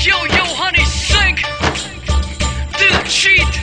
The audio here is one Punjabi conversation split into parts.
Yo, honey, sing. Dil cheat.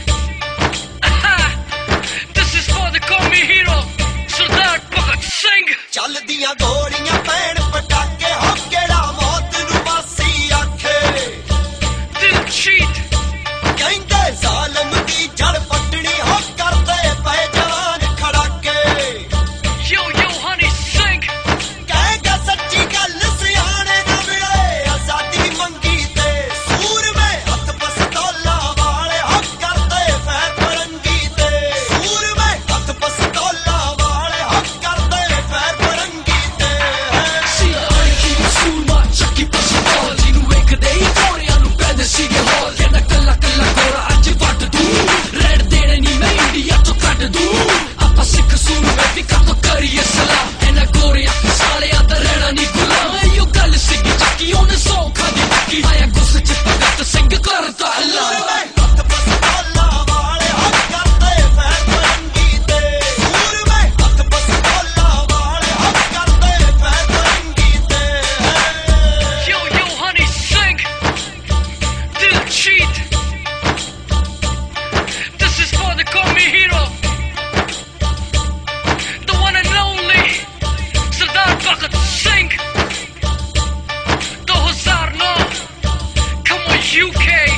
This is for the call me hero, Sardar Bhagat Singh. ਚੱਲਦੀਆਂ ਗੋਲੀਆਂ ਪੈਣ ਪਟਾਕੇ ਹੋ ਕਿਹੜਾ ਮੌਤ ਨੂੰ ਵਾਸੀ ਆਖੇ Dil cheat. ਕਹਿੰਦੇ ਜ਼ਾਲਮ ਦੀ ਜੜ ਪੱਟਣੀ ਹੋ ਕਰਦੇ ਪਏ ਜਵਾਨ ਖੜਾਕੇ Yo, honey, sing. ਕਹਿੰਦਾ ਸੱਚੀ ਗੱਲ ਸਿਆਣੇ ਨਾ ਮਿਲੇ ਆਜ਼ਾਦੀ ਮੰਗੀ ਤੇ ਸੂਰਮੇ ਹੱਥ ਪਸਤੌਲਾਂ ਵਾਲੇ ਹੋ ਕਰਦੇ ਫੈਰ ਫਰੰਗੀ ਤੇ ਸੂਰਮੇ ਹੱਥ ਪਸਤੌਲਾਂ ਵਾਲੇ ਹੋ ਕਰਦੇ ਫੈਰ ਫਰੰਗੀ ਤੇ ਸੂਰਮਾ ਚੱਕੀ ਪਸਤੌਲ ਜਿਹਨੂੰ ਵੇਖਦੇ ਹੀ ਗੋਰਿਆਂ ਨੂੰ ਪੈਂਦੇ ਸੀਗੇ ਹੌਲ ਕਹਿੰਦਾ ਕੱਲਾ ਕੱਲਾ ਗੋਰਾ ਅੱਜ ਵੱਢ ਦੂੰ ਰੈਡ ਦੇਣੇ ਨੀ ਮੈਂ ਇੰਡੀਆ ਤੋਂ ਕੱਢ ਦੂੰ ਆਪਾਂ ਸਿੱਖ ਸੂਰਮੇ ਵੀ ਕਾਤੋਂ ਕਰੀਏ ਸਲਾਮ ਇਹਨਾਂ ਗੋਰਿਆਂ ਸਾਲਿਆਂ ਦਾ ਰਹਿਣਾ ਨੀ ਗੁਲਾਮ ਇਹੋ ਗੱਲ ਸੀਗੀ ਚੱਕੀ ਉਹਨੇ ਸੌਖਾ ਦੀ ਬੱਕੀ ਆਇਆ ਗੁੱਸੇ ਚ ਭਗਤ ਸਿੰਘ ਕਰਦਾ ਐਲਾਨ ਹੱਥ ਪਸਤੌਲਾਂ ਵਾਲੇ ਹੋ ਕਰਦੇ ਫੈਰ ਫਰੰਗੀ ਤੇ ਸੂਰਮੇ ਹੱਥ ਪਸਤੌਲਾਂ ਵਾਲੇ ਹੋ ਕਰਦੇ ਫੈਰ ਫਰੰਗੀ ਤੇ Yo, honey, sing. Dil cheat. This is for the call me hero, the one and only Sardar Bhagat Singh. 2009. Come on, UK.